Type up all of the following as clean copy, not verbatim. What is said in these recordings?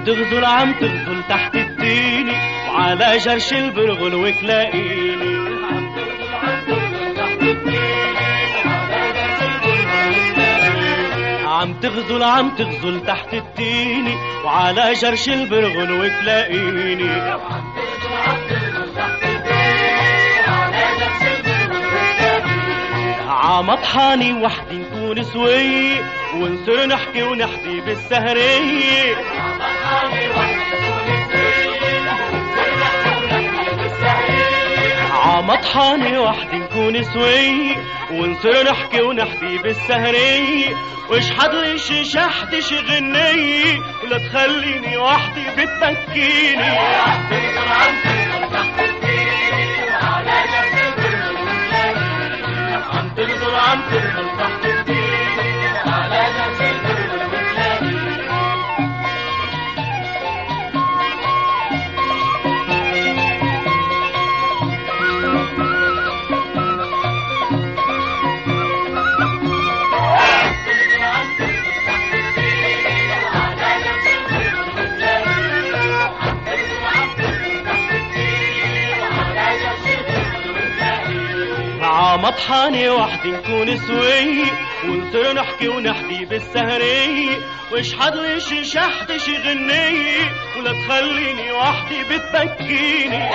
تغزل عم تغزل تحت التيني وعلى جرش البرغل وتلاقيني. عم تغزل عم تغزل تحت التيني وعلى جرش البرغل وتلاقيني. عمطحاني وحدي نكون سوي ونصير نحكي ونحكي بالسهرية. عمطحاني وحدي نكون سوي ونصير نحكي ونحكي بالسهرية. وش حضلي شي شحتي شي غنية ولا تخليني وحدي بتبكيني. تغزل عم تغزل تحت التيني وعلى جرش البرغل وتلاقيني. عمطحاني وحدي نكون سوي ونصير نحكي ونحكي بالسهرية. وش حضلي شي شحتي شي غنية ولا تخليني وحدي بتبكيني.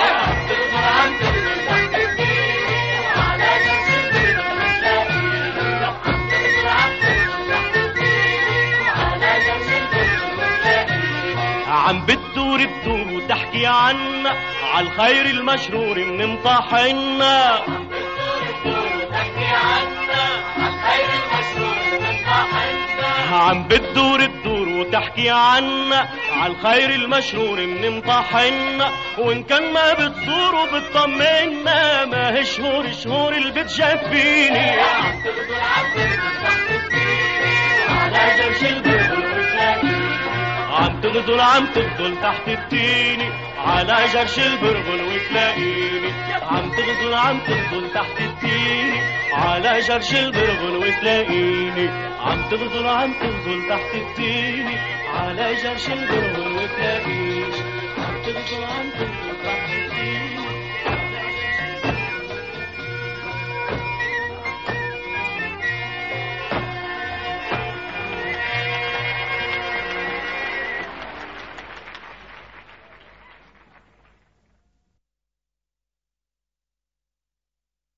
عم بتدور الدور وتحكي عنا عالخير المشرور من مطاحنا. عم بتدور الدور وتحكي عنا عالخير المشرور من مطاحنا. وان كان ما بتزور وبتطمنا ما هي شهور اللي بتجفيني. على جرش البرغل وتلاقيني. عم تغزل عم تغزل تحت التيني على جرش البرغل وتلاقيني. عم تغزل عم تغزل تحت التيني على جرش البرغل وتلاقيني. عم تغزل عم تغزل تحت التيني على جرش البرغل وتلاقيني. عم تغزل عم تغزل